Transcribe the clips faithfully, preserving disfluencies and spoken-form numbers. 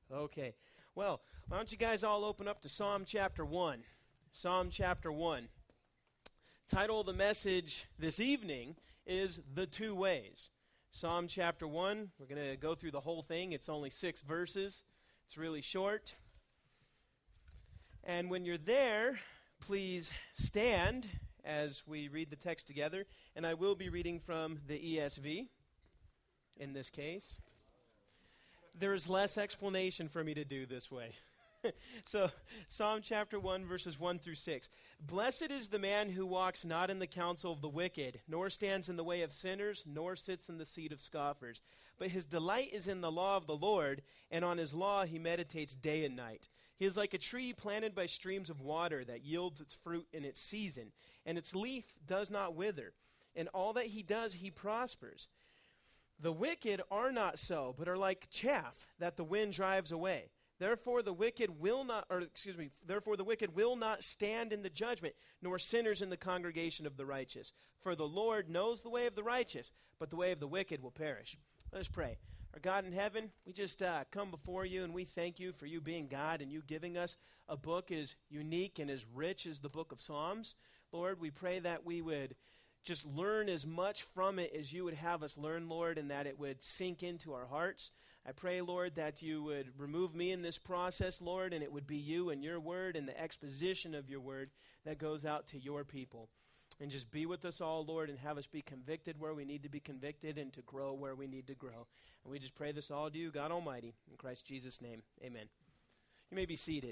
Okay. Well, why don't you guys all open up to Psalm chapter one. Psalm chapter one. Title of the message this evening is The Two Ways. Psalm chapter one. We're going to go through the whole thing. It's only six verses. It's really short. And when you're there, please stand as we read the text together. And I will be reading from the E S V in this case. There is less explanation for me to do this way. So, Psalm chapter one, verses one through six. Blessed is the man who walks not in the counsel of the wicked, nor stands in the way of sinners, nor sits in the seat of scoffers. But his delight is in the law of the Lord, and on his law he meditates day and night. He is like a tree planted by streams of water that yields its fruit in its season, and its leaf does not wither. In all that he does, he prospers. The wicked are not so, but are like chaff that the wind drives away. Therefore the wicked will not, or excuse me, therefore the wicked will not stand in the judgment, nor sinners in the congregation of the righteous. For the Lord knows the way of the righteous, but the way of the wicked will perish. Let us pray. Our God in heaven, we just uh, come before you, and we thank you for you being God and you giving us a book as unique and as rich as the book of Psalms. Lord, we pray that we would just learn as much from it as you would have us learn, Lord, and that it would sink into our hearts. I pray, Lord, that you would remove me in this process, Lord, and it would be you and your word and the exposition of your word that goes out to your people. And just be with us all, Lord, and have us be convicted where we need to be convicted and to grow where we need to grow. And we just pray this all to you, God Almighty, in Christ Jesus' name. Amen. You may be seated.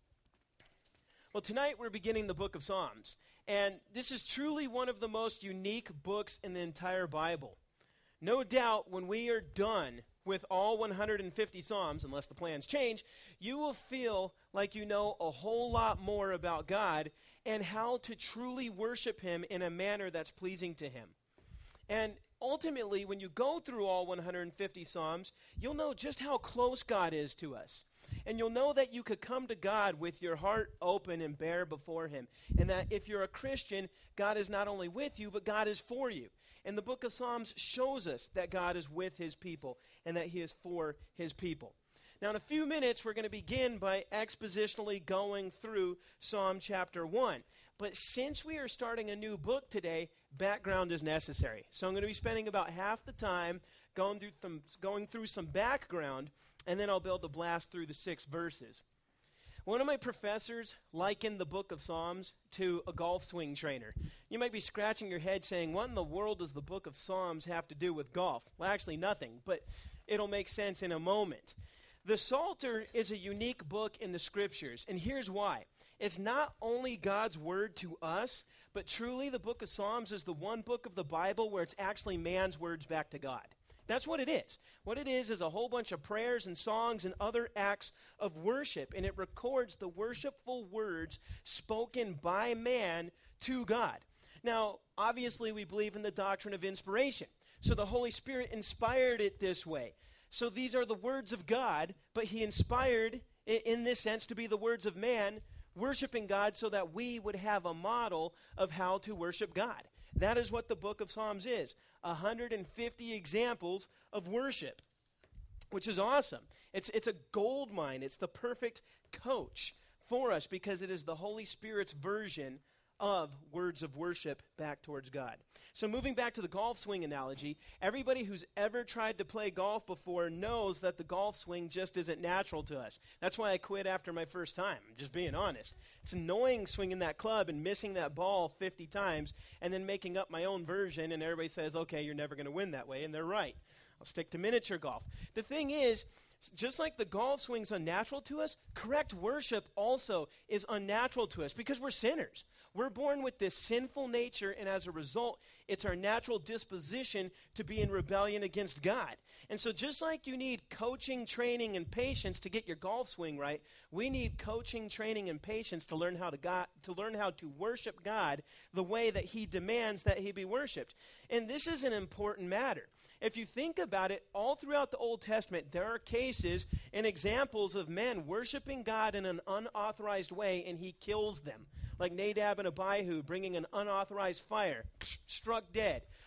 Well, tonight we're beginning the book of Psalms. And this is truly one of the most unique books in the entire Bible. No doubt when we are done with all one hundred fifty Psalms, unless the plans change, you will feel like you know a whole lot more about God and how to truly worship him in a manner that's pleasing to him. And ultimately, when you go through all one hundred fifty Psalms, you'll know just how close God is to us. And you'll know that you could come to God with your heart open and bare before him. And that if you're a Christian, God is not only with you, but God is for you. And the book of Psalms shows us that God is with his people and that he is for his people. Now, in a few minutes, we're going to begin by expositionally going through Psalm chapter one. But since we are starting a new book today, background is necessary. So I'm going to be spending about half the time going through some, going through some background, and then I'll be able to blast through the six verses. One of my professors likened the book of Psalms to a golf swing trainer. You might be scratching your head saying, what in the world does the book of Psalms have to do with golf? Well, actually nothing, but it'll make sense in a moment. The Psalter is a unique book in the Scriptures, and here's why. It's not only God's word to us, but truly the book of Psalms is the one book of the Bible where it's actually man's words back to God. That's what it is. What it is is a whole bunch of prayers and songs and other acts of worship, and it records the worshipful words spoken by man to God. Now, obviously, we believe in the doctrine of inspiration, so the Holy Spirit inspired it this way. So these are the words of God, but he inspired it in this sense to be the words of man, worshiping God so that we would have a model of how to worship God. That is what the book of Psalms is, one hundred fifty examples of worship, which is awesome. It's, it's a gold mine. It's the perfect coach for us because it is the Holy Spirit's version of words of worship back towards God. So moving back to the golf swing analogy, everybody who's ever tried to play golf before knows that the golf swing just isn't natural to us. That's why I quit after my first time, I'm just being honest. It's annoying swinging that club and missing that ball fifty times and then making up my own version, and everybody says, okay, you're never going to win that way, and they're right. I'll stick to miniature golf. The thing is, just like the golf swing's unnatural to us, correct worship also is unnatural to us because we're sinners. We're born with this sinful nature, and as a result, it's our natural disposition to be in rebellion against God. And so just like you need coaching, training, and patience to get your golf swing right, we need coaching, training, and patience to learn how to God, to learn how to worship God the way that he demands that he be worshiped. And this is an important matter. If you think about it, all throughout the Old Testament, there are cases and examples of men worshiping God in an unauthorized way, and he kills them. Like Nadab and Abihu bringing an unauthorized fire, struck dead.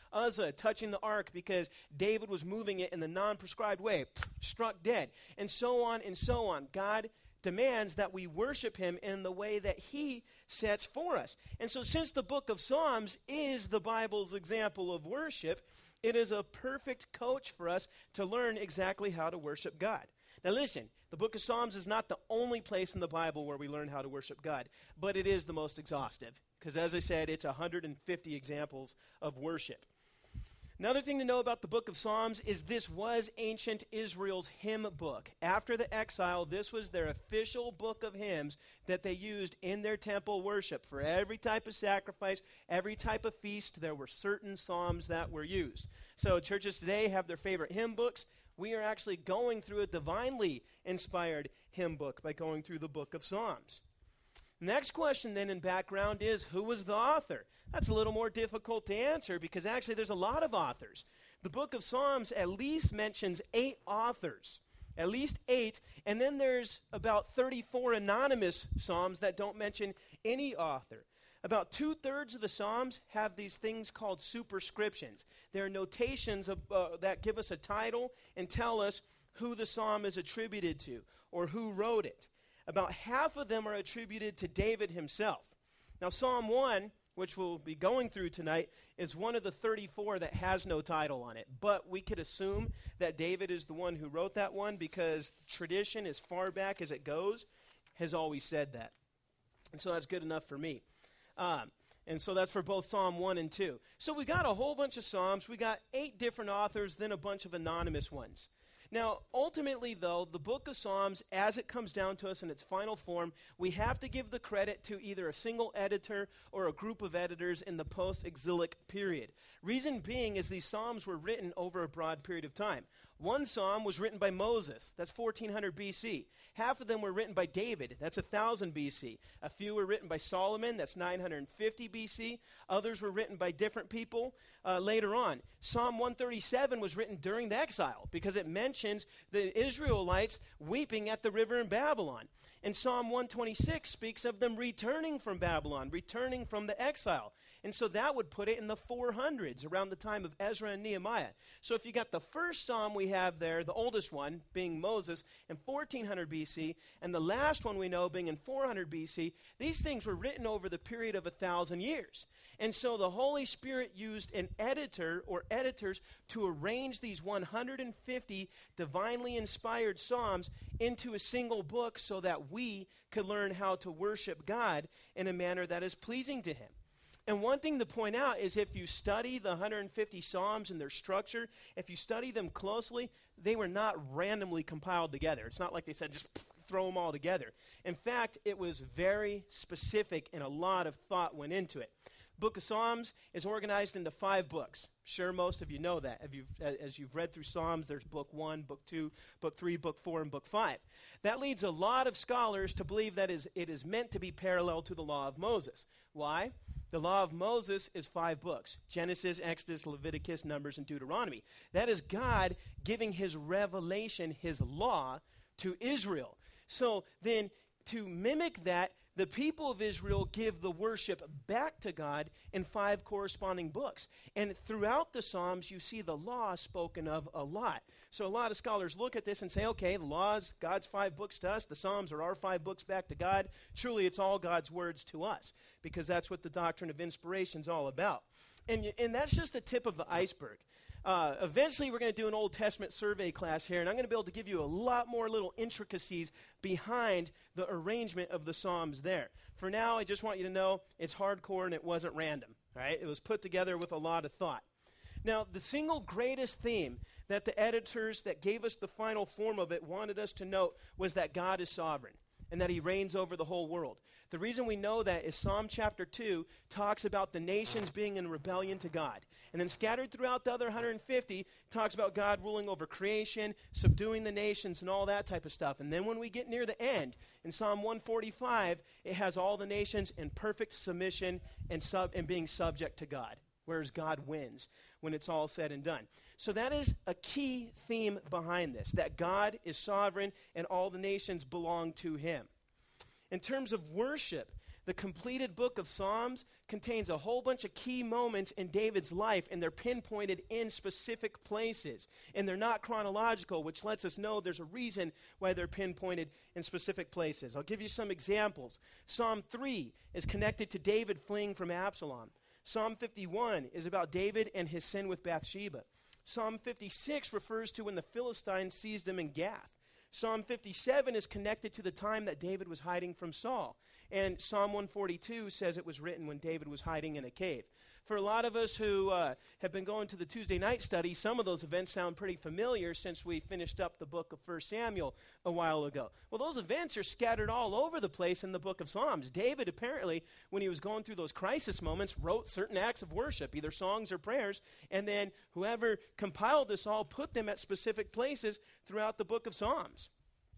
Uzzah touching the ark because David was moving it in the non-prescribed way, struck dead, and so on and so on. God demands that we worship him in the way that he sets for us. And so since the book of Psalms is the Bible's example of worship, it is a perfect coach for us to learn exactly how to worship God. Now listen, the book of Psalms is not the only place in the Bible where we learn how to worship God, but it is the most exhaustive, because as I said, it's one hundred fifty examples of worship. Another thing to know about the book of Psalms is this was ancient Israel's hymn book. After the exile, this was their official book of hymns that they used in their temple worship. For every type of sacrifice, every type of feast, there were certain psalms that were used. So churches today have their favorite hymn books. We are actually going through a divinely inspired hymn book by going through the book of Psalms. Next question then in background is, who was the author? That's a little more difficult to answer because actually there's a lot of authors. The book of Psalms at least mentions eight authors, at least eight, and then there's about thirty-four anonymous psalms that don't mention any author. About two-thirds of the psalms have these things called superscriptions. They're notations of, uh, that give us a title and tell us who the psalm is attributed to or who wrote it. About half of them are attributed to David himself. Now, Psalm one, which we'll be going through tonight, is one of the thirty-four that has no title on it. But we could assume that David is the one who wrote that one because tradition, as far back as it goes, has always said that. And so that's good enough for me. Um, and so that's for both Psalm one and two. So we got a whole bunch of Psalms. We got eight different authors, then a bunch of anonymous ones. Now, ultimately, though, the book of Psalms, as it comes down to us in its final form, we have to give the credit to either a single editor or a group of editors in the post-exilic period. Reason being is these Psalms were written over a broad period of time. One psalm was written by Moses. That's fourteen hundred B C. Half of them were written by David. That's one thousand B C. A few were written by Solomon. That's nine hundred fifty B C. Others were written by different people uh, later on. Psalm one thirty-seven was written during the exile because it mentions the Israelites weeping at the river in Babylon. And Psalm one twenty-six speaks of them returning from Babylon, returning from the exile. And so that would put it in the four hundreds, around the time of Ezra and Nehemiah. So if you got the first psalm we have there, the oldest one, being Moses, in fourteen hundred B C, and the last one we know being in four hundred B C, these things were written over the period of a thousand years. And so the Holy Spirit used an editor or editors to arrange these one hundred fifty divinely inspired psalms into a single book so that we could learn how to worship God in a manner that is pleasing to him. And one thing to point out is if you study the one hundred fifty Psalms and their structure, if you study them closely, they were not randomly compiled together. It's not like they said just throw them all together. In fact, it was very specific and a lot of thought went into it. Book of Psalms is organized into five books. Sure, most of you know that. If you've, as you've read through Psalms, there's book one, book two, book three, book four, and book five. That leads a lot of scholars to believe that is, it is meant to be parallel to the law of Moses. Why? The law of Moses is five books: Genesis, Exodus, Leviticus, Numbers, and Deuteronomy. That is God giving his revelation, his law, to Israel. So then, to mimic that, the people of Israel give the worship back to God in five corresponding books. And throughout the Psalms, you see the law spoken of a lot. So a lot of scholars look at this and say, okay, the law is God's five books to us. The Psalms are our five books back to God. Truly, it's all God's words to us, because that's what the doctrine of inspiration is all about. And, and that's just the tip of the iceberg. Uh, eventually, we're going to do an Old Testament survey class here, and I'm going to be able to give you a lot more little intricacies behind the arrangement of the Psalms there. For now, I just want you to know it's hardcore and it wasn't random. Right? It was put together with a lot of thought. Now, the single greatest theme that the editors that gave us the final form of it wanted us to note was that God is sovereign and that he reigns over the whole world. The reason we know that is Psalm chapter two talks about the nations being in rebellion to God. And then scattered throughout the other one hundred fifty talks about God ruling over creation, subduing the nations, and all that type of stuff. And then when we get near the end, in Psalm one forty-five, it has all the nations in perfect submission and, sub- and being subject to God, whereas God wins when it's all said and done. So that is a key theme behind this, that God is sovereign and all the nations belong to him. In terms of worship, The completed book of Psalms contains a whole bunch of key moments in David's life, and they're pinpointed in specific places. And they're not chronological, which lets us know there's a reason why they're pinpointed in specific places. I'll give you some examples. Psalm three is connected to David fleeing from Absalom. Psalm fifty-one is about David and his sin with Bathsheba. Psalm fifty-six refers to when the Philistines seized him in Gath. Psalm fifty-seven is connected to the time that David was hiding from Saul. And Psalm one forty-two says it was written when David was hiding in a cave. For a lot of us who uh, have been going to the Tuesday night study, some of those events sound pretty familiar since we finished up the book of First Samuel a while ago. Well, those events are scattered all over the place in the book of Psalms. David apparently, when he was going through those crisis moments, wrote certain acts of worship, either songs or prayers, and then whoever compiled this all put them at specific places throughout the book of Psalms.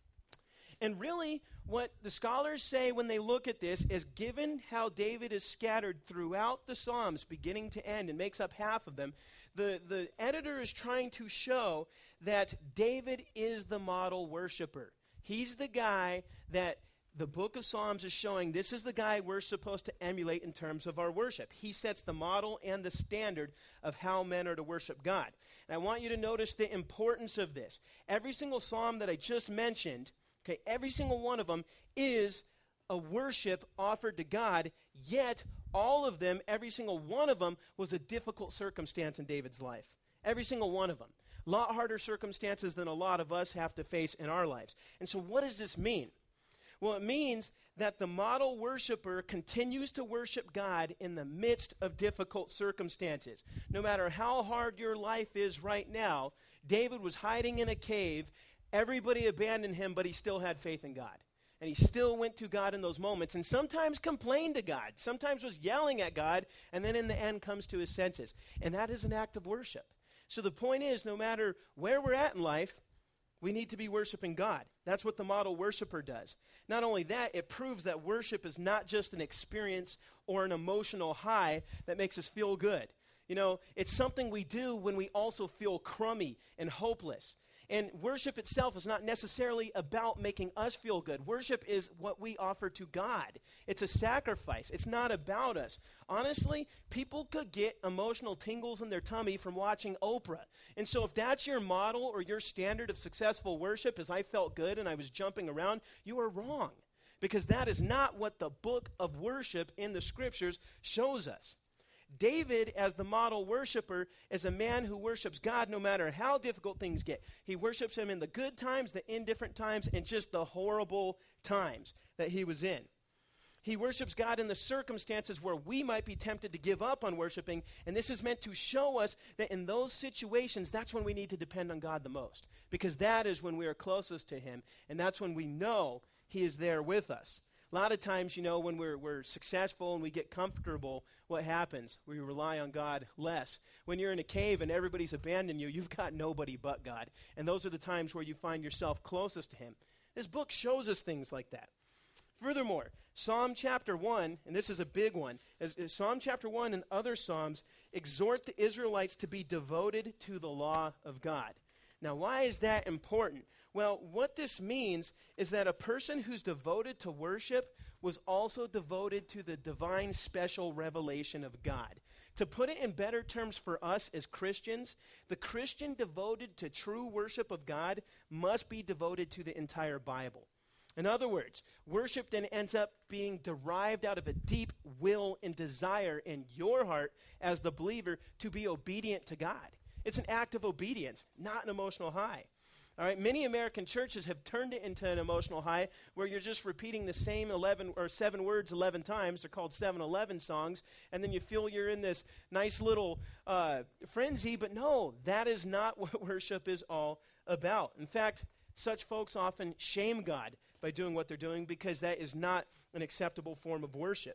And really, what the scholars say when they look at this is, given how David is scattered throughout the Psalms, beginning to end, and makes up half of them, the, the editor is trying to show that David is the model worshiper. He's the guy that the book of Psalms is showing this is the guy we're supposed to emulate in terms of our worship. He sets the model and the standard of how men are to worship God. And I want you to notice the importance of this. Every single psalm that I just mentioned, okay, every single one of them is a worship offered to God, yet all of them, every single one of them, was a difficult circumstance in David's life. Every single one of them. A lot harder circumstances than a lot of us have to face in our lives. And so what does this mean? Well, it means that the model worshiper continues to worship God in the midst of difficult circumstances. No matter how hard your life is right now, David was hiding in a cave. Everybody abandoned him, but he still had faith in God. And he still went to God in those moments and sometimes complained to God, sometimes was yelling at God, and then in the end comes to his senses. And that is an act of worship. So the point is, no matter where we're at in life, we need to be worshiping God. That's what the model worshiper does. Not only that, it proves that worship is not just an experience or an emotional high that makes us feel good. You know, it's something we do when we also feel crummy and hopeless. And worship itself is not necessarily about making us feel good. Worship is what we offer to God. It's a sacrifice. It's not about us. Honestly, people could get emotional tingles in their tummy from watching Oprah. And so if that's your model or your standard of successful worship, as I felt good and I was jumping around, you are wrong. Because that is not what the book of worship in the scriptures shows us. David, as the model worshiper, is a man who worships God no matter how difficult things get. He worships him in the good times, the indifferent times, and just the horrible times that he was in. He worships God in the circumstances where we might be tempted to give up on worshiping, and this is meant to show us that in those situations, that's when we need to depend on God the most, because that is when we are closest to him, and that's when we know he is there with us. A lot of times, you know, when we're, we're successful and we get comfortable, what happens? We rely on God less. When you're in a cave and everybody's abandoned you, you've got nobody but God. And those are the times where you find yourself closest to him. This book shows us things like that. Furthermore, Psalm chapter one, and this is a big one, is, is Psalm chapter one and other Psalms exhort the Israelites to be devoted to the law of God. Now, why is that important? Well, what this means is that a person who's devoted to worship was also devoted to the divine special revelation of God. To put it in better terms for us as Christians, the Christian devoted to true worship of God must be devoted to the entire Bible. In other words, worship then ends up being derived out of a deep will and desire in your heart as the believer to be obedient to God. It's an act of obedience, not an emotional high. All right, many American churches have turned it into an emotional high where you're just repeating the same eleven or seven words eleven times. They're called seven eleven songs, and then you feel you're in this nice little uh, frenzy. But no, that is not what worship is all about. In fact, such folks often shame God by doing what they're doing because that is not an acceptable form of worship.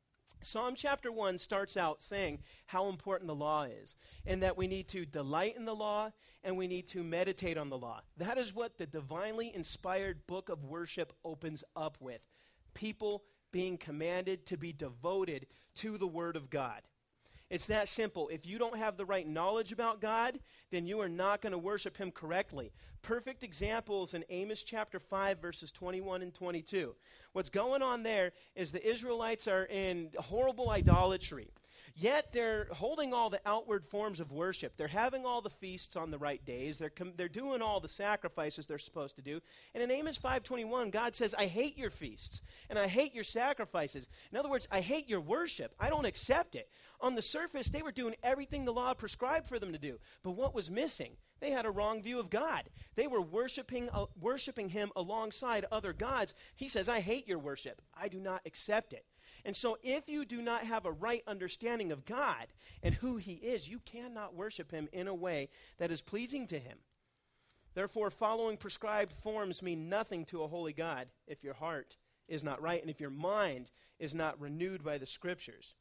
Psalm chapter one starts out saying how important the law is and that we need to delight in the law and we need to meditate on the law. That is what the divinely inspired book of worship opens up with. People being commanded to be devoted to the word of God. It's that simple. If you don't have the right knowledge about God, then you are not going to worship him correctly. Perfect examples in Amos chapter five, verses twenty-one and twenty-two. What's going on there is the Israelites are in horrible idolatry. Yet they're holding all the outward forms of worship. They're having all the feasts on the right days. They're, com- they're doing all the sacrifices they're supposed to do. And in Amos five twenty-one, God says, I hate your feasts, and I hate your sacrifices. In other words, I hate your worship. I don't accept it. On the surface, they were doing everything the law prescribed for them to do. But what was missing? They had a wrong view of God. They were worshiping, uh, worshiping him alongside other gods. He says, I hate your worship. I do not accept it. And so if you do not have a right understanding of God and who he is, you cannot worship him in a way that is pleasing to him. Therefore, following prescribed forms mean nothing to a holy God if your heart is not right and if your mind is not renewed by the scriptures.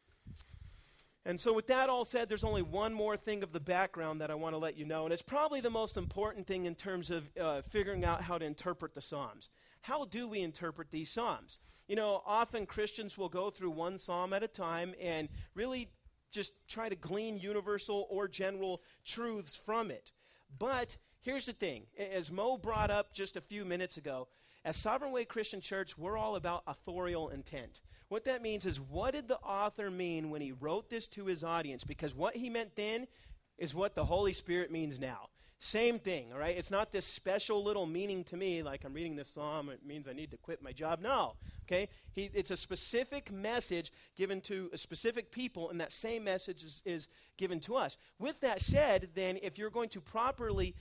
And so with that all said, there's only one more thing of the background that I want to let you know, and it's probably the most important thing in terms of uh, figuring out how to interpret the Psalms. How do we interpret these Psalms? You know, often Christians will go through one psalm at a time and really just try to glean universal or general truths from it. But here's the thing. As Mo brought up just a few minutes ago, as Sovereign Way Christian Church, we're all about authorial intent. What that means is, what did the author mean when he wrote this to his audience? Because what he meant then is what the Holy Spirit means now. Same thing, all right? It's not this special little meaning to me, like I'm reading this psalm, it means I need to quit my job. No, okay? He, it's a specific message given to a specific people, and that same message is, is given to us. With that said, then, if you're going to properly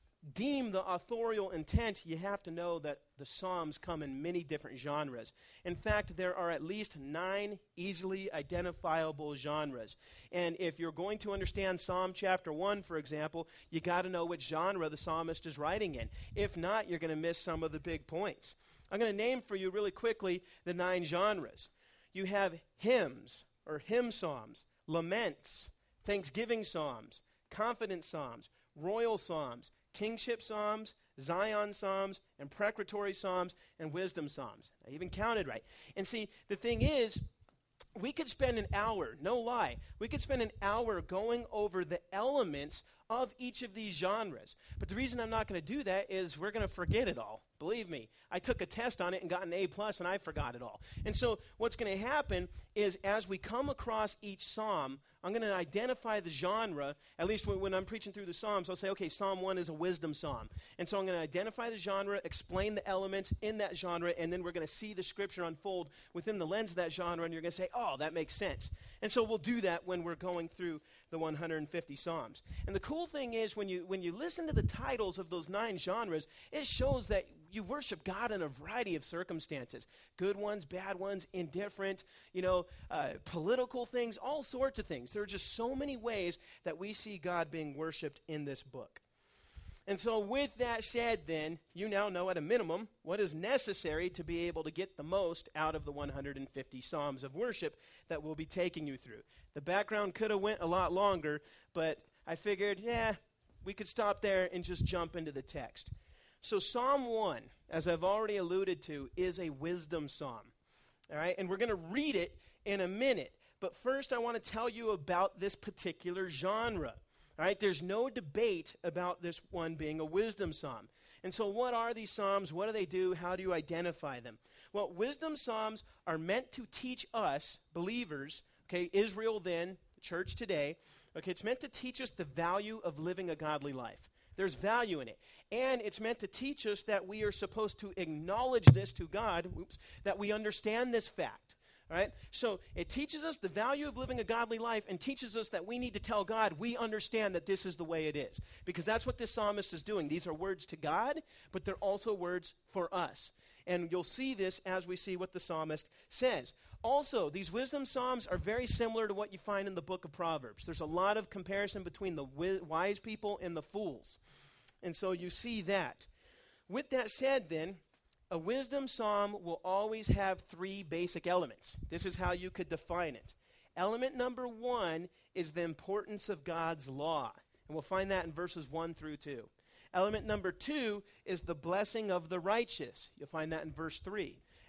deem the authorial intent, you have to know that the Psalms come in many different genres. In fact, there are at least nine easily identifiable genres. And if you're going to understand Psalm chapter one, for example, you got to know which genre the psalmist is writing in. If not, you're going to miss some of the big points. I'm going to name for you really quickly the nine genres. You have hymns or hymn psalms, laments, thanksgiving psalms, confidence psalms, royal psalms, kingship psalms, Zion psalms, imprecatory psalms, and wisdom psalms. I even counted right. And see, the thing is, we could spend an hour, no lie, we could spend an hour going over the elements of each of these genres. But the reason I'm not going to do that is we're going to forget it all. Believe me, I took a test on it and got an A plus, and I forgot it all. And so what's going to happen is, as we come across each psalm, I'm going to identify the genre. At least when, when I'm preaching through the Psalms, I'll say, okay, Psalm one is a wisdom psalm. And so I'm going to identify the genre, explain the elements in that genre, and then we're going to see the scripture unfold within the lens of that genre, and you're going to say, oh, that makes sense. And so we'll do that when we're going through the one hundred fifty Psalms. And the cool thing is, when you when you listen to the titles of those nine genres, it shows that you worship God in a variety of circumstances. Good ones, bad ones, indifferent, you know, uh, political things, all sorts of things. There are just so many ways that we see God being worshipped in this book. And so with that said, then, you now know at a minimum what is necessary to be able to get the most out of the one hundred fifty Psalms of worship that we'll be taking you through. The background could have went a lot longer, but I figured, yeah, we could stop there and just jump into the text. So Psalm one, as I've already alluded to, is a wisdom psalm. All right, and we're going to read it in a minute. But first, I want to tell you about this particular genre. All right, there's no debate about this one being a wisdom psalm. And so what are these psalms? What do they do? How do you identify them? Well, wisdom psalms are meant to teach us, believers, okay, Israel then, the church today, okay, it's meant to teach us the value of living a godly life. There's value in it. And it's meant to teach us that we are supposed to acknowledge this to God, oops, that we understand this fact. All right? So it teaches us the value of living a godly life and teaches us that we need to tell God we understand that this is the way it is. Because that's what this psalmist is doing. These are words to God, but they're also words for us. And you'll see this as we see what the psalmist says. Also, these wisdom psalms are very similar to what you find in the book of Proverbs. There's a lot of comparison between the wi- wise people and the fools. And so you see that. With that said, then, a wisdom psalm will always have three basic elements. This is how you could define it. Element number one is the importance of God's law. And we'll find that in verses one through two. Element number two is the blessing of the righteous. You'll find that in verse three.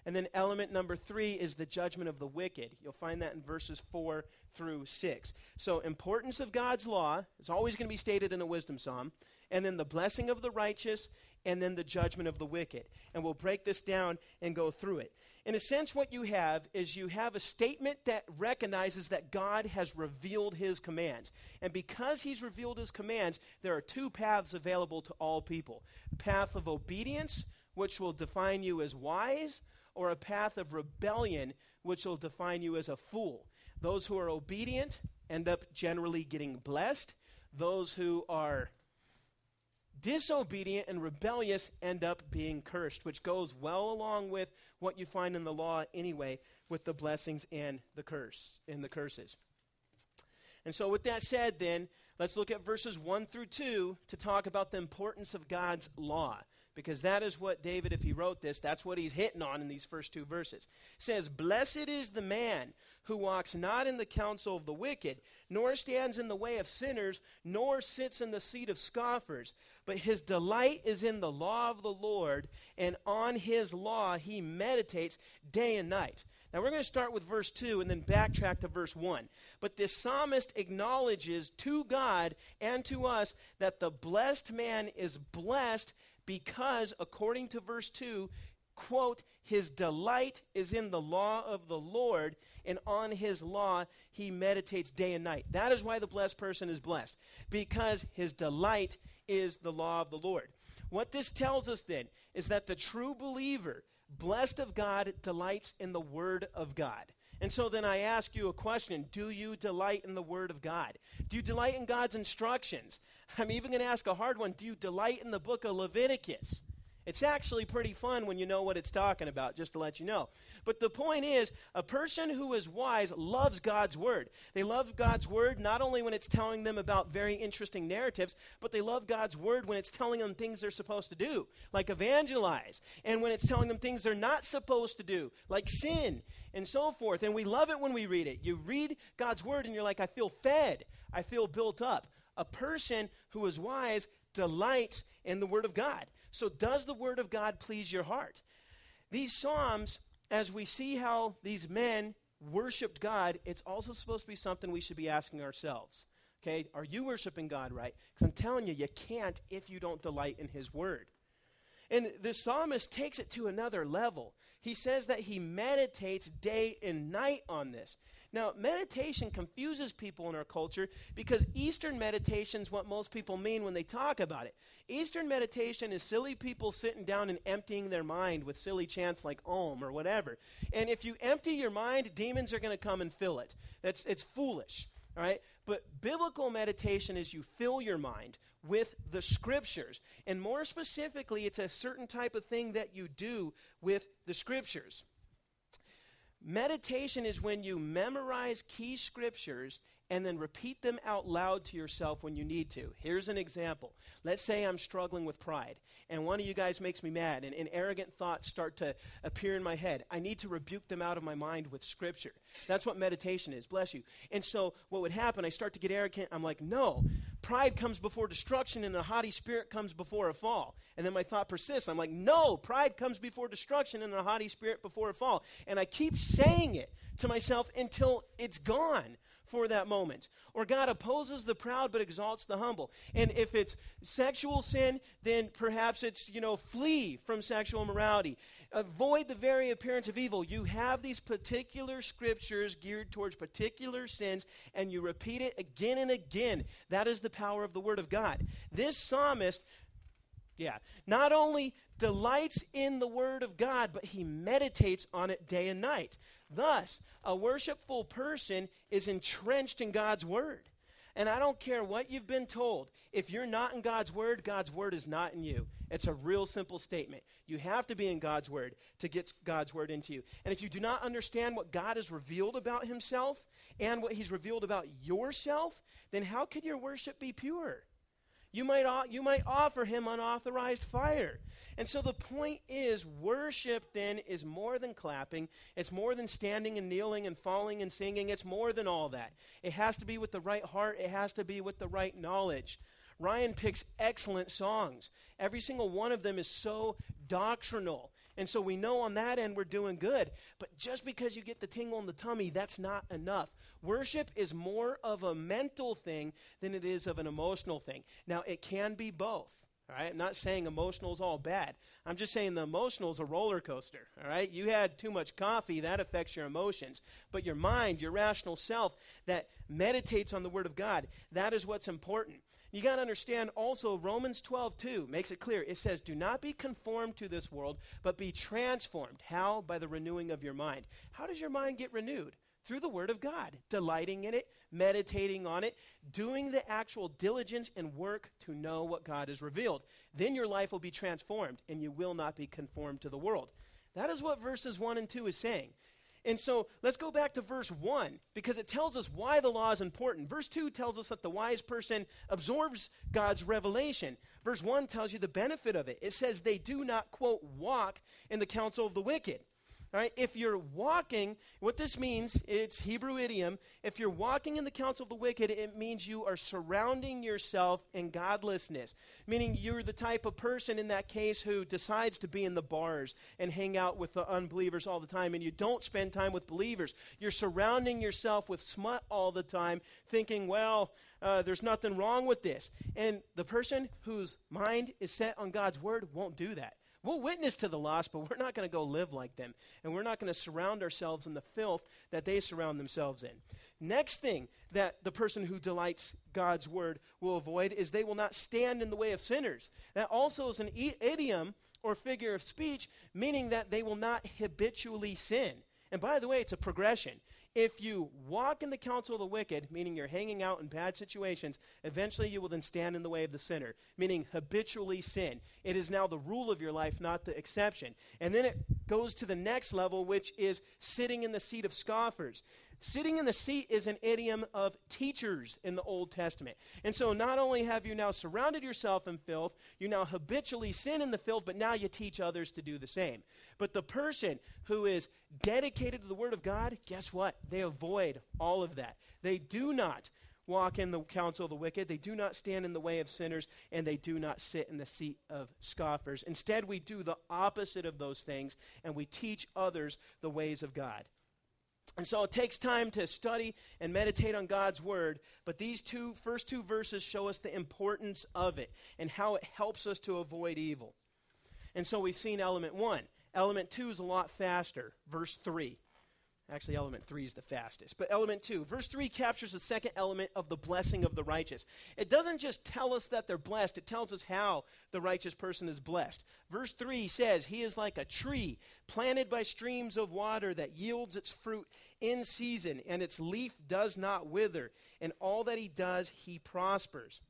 And then element number three is the judgment of the wicked. You'll find that in verses four through six. So importance of God's law is always going to be stated in a wisdom psalm. And then the blessing of the righteous, and then the judgment of the wicked. And we'll break this down and go through it. In a sense, what you have is you have a statement that recognizes that God has revealed his commands. And because he's revealed his commands, there are two paths available to all people. Path of obedience, which will define you as wise, or a path of rebellion, which will define you as a fool. Those who are obedient end up generally getting blessed. Those who are disobedient and rebellious end up being cursed, which goes well along with what you find in the law anyway, with the blessings and the curse and the curses. And so with that said, then, let's look at verses one through two to talk about the importance of God's law. Because that is what David, if he wrote this, that's what he's hitting on in these first two verses. It says, "Blessed is the man who walks not in the counsel of the wicked, nor stands in the way of sinners, nor sits in the seat of scoffers. But his delight is in the law of the Lord, and on his law he meditates day and night." Now we're going to start with verse two and then backtrack to verse one. But this psalmist acknowledges to God and to us that the blessed man is blessed because, according to verse two, quote, "his delight is in the law of the Lord, and on his law he meditates day and night." That is why the blessed person is blessed, because his delight is the law of the Lord. What this tells us then is that the true believer, blessed of God, delights in the word of God. And so then I ask you a question. Do you delight in the word of God? Do you delight in God's instructions? I'm even going to ask a hard one. Do you delight in the book of Leviticus? It's actually pretty fun when you know what it's talking about, just to let you know. But the point is, a person who is wise loves God's word. They love God's word not only when it's telling them about very interesting narratives, but they love God's word when it's telling them things they're supposed to do, like evangelize, and when it's telling them things they're not supposed to do, like sin, and so forth. And we love it when we read it. You read God's word and you're like, I feel fed. I feel built up. A person who is wise delights in the word of God. So does the word of God please your heart? These psalms, as we see how these men worshiped God, it's also supposed to be something we should be asking ourselves. Okay, are you worshiping God right? Because I'm telling you, you can't if you don't delight in his word. And the psalmist takes it to another level. He says that he meditates day and night on this. Now, meditation confuses people in our culture because Eastern meditation is what most people mean when they talk about it. Eastern meditation is silly people sitting down and emptying their mind with silly chants like Om or whatever. And if you empty your mind, demons are going to come and fill it. That's, it's foolish, all right? But biblical meditation is you fill your mind with the scriptures. And more specifically, it's a certain type of thing that you do with the scriptures. Meditation is when you memorize key scriptures and then repeat them out loud to yourself when you need to. Here's an example. Let's say I'm struggling with pride, and one of you guys makes me mad, and, and arrogant thoughts start to appear in my head. I need to rebuke them out of my mind with scripture. That's what meditation is. Bless you. And so what would happen, I start to get arrogant. I'm like, no, pride comes before destruction, and a haughty spirit comes before a fall. And then my thought persists. I'm like, no, pride comes before destruction, and a haughty spirit before a fall. And I keep saying it to myself until it's gone for that moment. Or God opposes the proud but exalts the humble. And if it's sexual sin, then perhaps it's, you know, flee from sexual immorality. Avoid the very appearance of evil. You have these particular scriptures geared towards particular sins, and you repeat it again and again. That is the power of the word of God. This psalmist, yeah, not only delights in the word of God, but he meditates on it day and night. Thus, a worshipful person is entrenched in God's word. And I don't care what you've been told. If you're not in God's word, God's word is not in you. It's a real simple statement. You have to be in God's word to get God's word into you. And if you do not understand what God has revealed about himself and what he's revealed about yourself, then how could your worship be pure? You might, you might offer him unauthorized fire. And so the point is, worship then is more than clapping. It's more than standing and kneeling and falling and singing. It's more than all that. It has to be with the right heart. It has to be with the right knowledge. Ryan picks excellent songs. Every single one of them is so doctrinal. And so we know on that end we're doing good. But just because you get the tingle in the tummy, that's not enough. Worship is more of a mental thing than it is of an emotional thing. Now, it can be both. All right, I'm not saying emotional is all bad. I'm just saying the emotional is a roller coaster. All right, you had too much coffee, that affects your emotions. But your mind, your rational self that meditates on the Word of God, that is what's important. You got to understand also Romans twelve two makes it clear. It says, do not be conformed to this world, but be transformed. How? By the renewing of your mind. How does your mind get renewed? Through the Word of God, delighting in it, meditating on it, doing the actual diligence and work to know what God has revealed. Then your life will be transformed, and you will not be conformed to the world. That is what verses one and two is saying. And so let's go back to verse one, because it tells us why the law is important. Verse two tells us that the wise person absorbs God's revelation. Verse one tells you the benefit of it. It says they do not, quote, walk in the counsel of the wicked. All right, if you're walking, what this means, it's Hebrew idiom. If you're walking in the counsel of the wicked, it means you are surrounding yourself in godlessness, meaning you're the type of person in that case who decides to be in the bars and hang out with the unbelievers all the time, and you don't spend time with believers. You're surrounding yourself with smut all the time, thinking, well, uh, there's nothing wrong with this. And the person whose mind is set on God's word won't do that. We'll witness to the lost, but we're not going to go live like them. And we're not going to surround ourselves in the filth that they surround themselves in. Next thing that the person who delights God's word will avoid is they will not stand in the way of sinners. That also is an e- idiom or figure of speech, meaning that they will not habitually sin. And by the way, it's a progression. If you walk in the counsel of the wicked, meaning you're hanging out in bad situations, eventually you will then stand in the way of the sinner, meaning habitually sin. It is now the rule of your life, not the exception. And then it goes to the next level, which is sitting in the seat of scoffers. Sitting in the seat is an idiom of teachers in the Old Testament. And so not only have you now surrounded yourself in filth, you now habitually sin in the filth, but now you teach others to do the same. But the person who is dedicated to the Word of God, guess what? They avoid all of that. They do not walk in the counsel of the wicked. They do not stand in the way of sinners, and they do not sit in the seat of scoffers. Instead, we do the opposite of those things, and we teach others the ways of God. And so it takes time to study and meditate on God's word, but these two first two verses show us the importance of it and how it helps us to avoid evil. And so we've seen element one. Element two is a lot faster, verse three. Actually, element three is the fastest. But element two, verse three captures the second element of the blessing of the righteous. It doesn't just tell us that they're blessed, it tells us how the righteous person is blessed. Verse three says, he is like a tree planted by streams of water that yields its fruit in season, and its leaf does not wither. And all that he does, he prospers.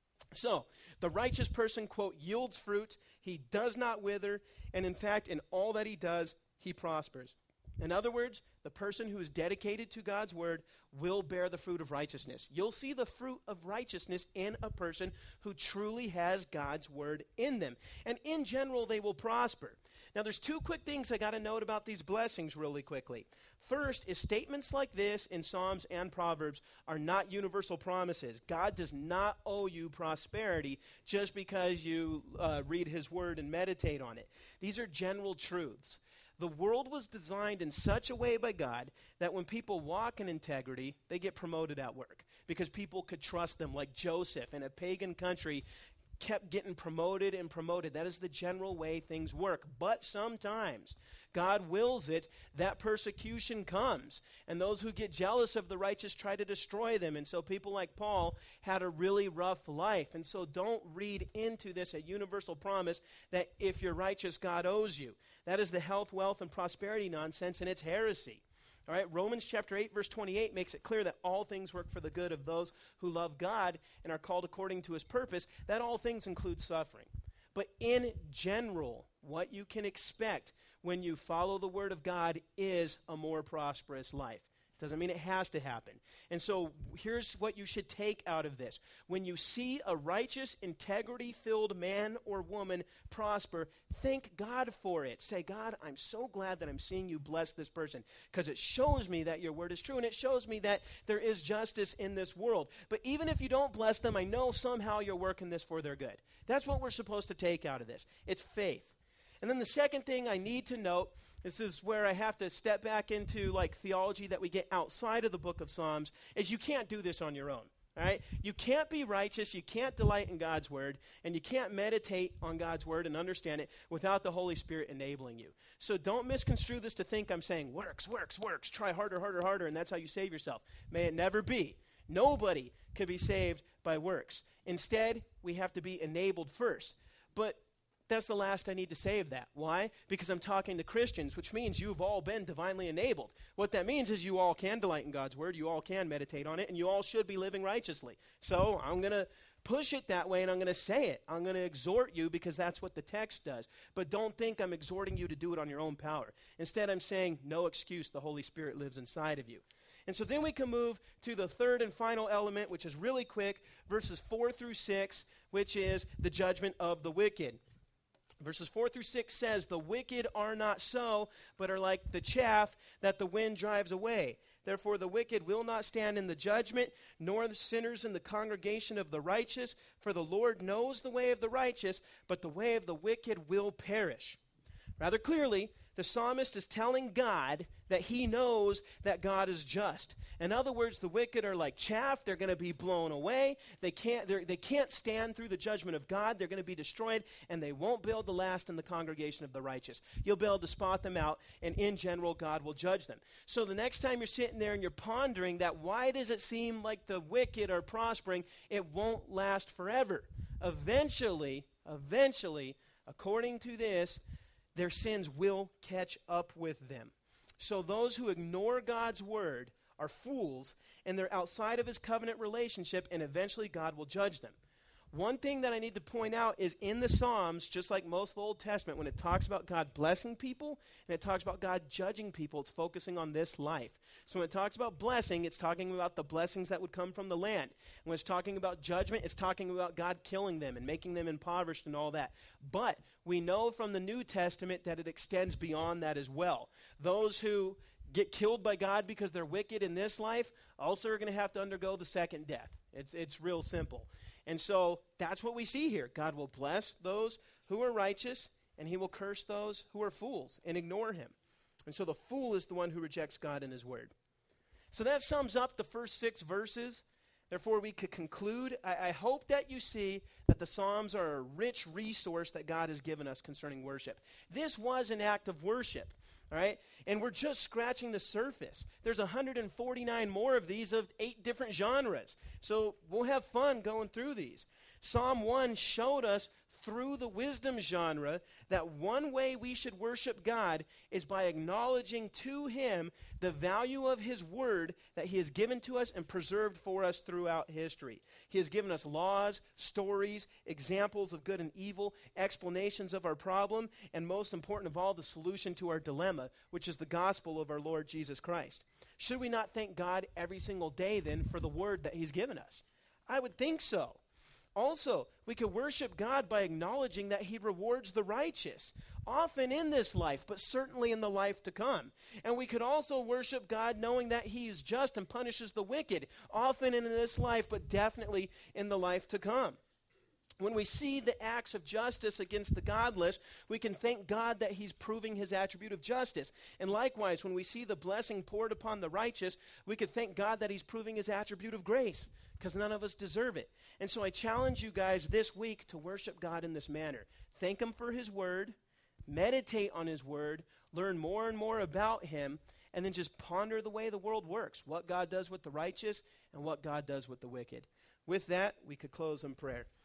So, the righteous person, quote, yields fruit, he does not wither, and in fact, in all that he does, he prospers. In other words, the person who is dedicated to God's word will bear the fruit of righteousness. You'll see the fruit of righteousness in a person who truly has God's word in them. And in general, they will prosper. Now, there's two quick things I got to note about these blessings really quickly. First is statements like this in Psalms and Proverbs are not universal promises. God does not owe you prosperity just because you uh, read his word and meditate on it. These are general truths. The world was designed in such a way by God that when people walk in integrity, they get promoted at work because people could trust them, like Joseph in a pagan country kept getting promoted and promoted. That is the general way things work. But sometimes God wills it that persecution comes, and those who get jealous of the righteous try to destroy them. And so people like Paul had a really rough life. And so don't read into this a universal promise that if you're righteous, God owes you. That is the health, wealth, and prosperity nonsense, and it's heresy. All right, Romans chapter eight, verse twenty-eight makes it clear that all things work for the good of those who love God and are called according to his purpose. That all things include suffering. But in general, what you can expect when you follow the word of God is a more prosperous life. Doesn't mean it has to happen. And so here's what you should take out of this. When you see a righteous, integrity-filled man or woman prosper, thank God for it. Say, God, I'm so glad that I'm seeing you bless this person because it shows me that your word is true and it shows me that there is justice in this world. But even if you don't bless them, I know somehow you're working this for their good. That's what we're supposed to take out of this. It's faith. And then the second thing I need to note, this is where I have to step back into like theology that we get outside of the book of Psalms, is you can't do this on your own. All right? You can't be righteous, you can't delight in God's word, and you can't meditate on God's word and understand it without the Holy Spirit enabling you. So don't misconstrue this to think I'm saying works, works, works, try harder, harder, harder, and that's how you save yourself. May it never be. Nobody can be saved by works. Instead, we have to be enabled first. But that's the last I need to say of that. Why? Because I'm talking to Christians, which means you've all been divinely enabled. What that means is you all can delight in God's word, you all can meditate on it, and you all should be living righteously. So I'm going to push it that way, and I'm going to say it. I'm going to exhort you because that's what the text does. But don't think I'm exhorting you to do it on your own power. Instead, I'm saying, no excuse, the Holy Spirit lives inside of you. And so then we can move to the third and final element, which is really quick, verses four through six, which is the judgment of the wicked. Verses four through six says, the wicked are not so, but are like the chaff that the wind drives away. Therefore the wicked will not stand in the judgment, nor the sinners in the congregation of the righteous. For the Lord knows the way of the righteous, but the way of the wicked will perish. Rather clearly, the psalmist is telling God that he knows that God is just. In other words, the wicked are like chaff. They're going to be blown away. They can't, they can't stand through the judgment of God. They're going to be destroyed, and they won't be able to last in the congregation of the righteous. You'll be able to spot them out, and in general, God will judge them. So the next time you're sitting there and you're pondering that, why does it seem like the wicked are prospering? It won't last forever. Eventually, eventually, according to this, their sins will catch up with them. So those who ignore God's word are fools, and they're outside of his covenant relationship, and eventually God will judge them. One thing that I need to point out is in the Psalms, just like most of the Old Testament, when it talks about God blessing people and it talks about God judging people, it's focusing on this life. So when it talks about blessing, it's talking about the blessings that would come from the land. And when it's talking about judgment, it's talking about God killing them and making them impoverished and all that. But we know from the New Testament that it extends beyond that as well. Those who get killed by God because they're wicked in this life also are going to have to undergo the second death. It's, it's real simple. And so that's what we see here. God will bless those who are righteous, and he will curse those who are fools and ignore him. And so the fool is the one who rejects God and his word. So that sums up the first six verses. Therefore, we could conclude, I, I hope that you see that the Psalms are a rich resource that God has given us concerning worship. This was an act of worship. All right? And we're just scratching the surface. There's one hundred forty-nine more of these of eight different genres. So we'll have fun going through these. Psalm one showed us through the wisdom genre that one way we should worship God is by acknowledging to him the value of his word that he has given to us and preserved for us throughout history. He has given us laws, stories, examples of good and evil, explanations of our problem, and most important of all, the solution to our dilemma, which is the gospel of our Lord Jesus Christ. Should we not thank God every single day then for the word that he's given us? I would think so. Also, we could worship God by acknowledging that he rewards the righteous, often in this life, but certainly in the life to come. And we could also worship God knowing that he is just and punishes the wicked, often in this life, but definitely in the life to come. When we see the acts of justice against the godless, we can thank God that he's proving his attribute of justice. And likewise, when we see the blessing poured upon the righteous, we could thank God that he's proving his attribute of grace, because none of us deserve it. And so I challenge you guys this week to worship God in this manner. Thank him for his word, meditate on his word, learn more and more about him, and then just ponder the way the world works, what God does with the righteous and what God does with the wicked. With that, we could close in prayer.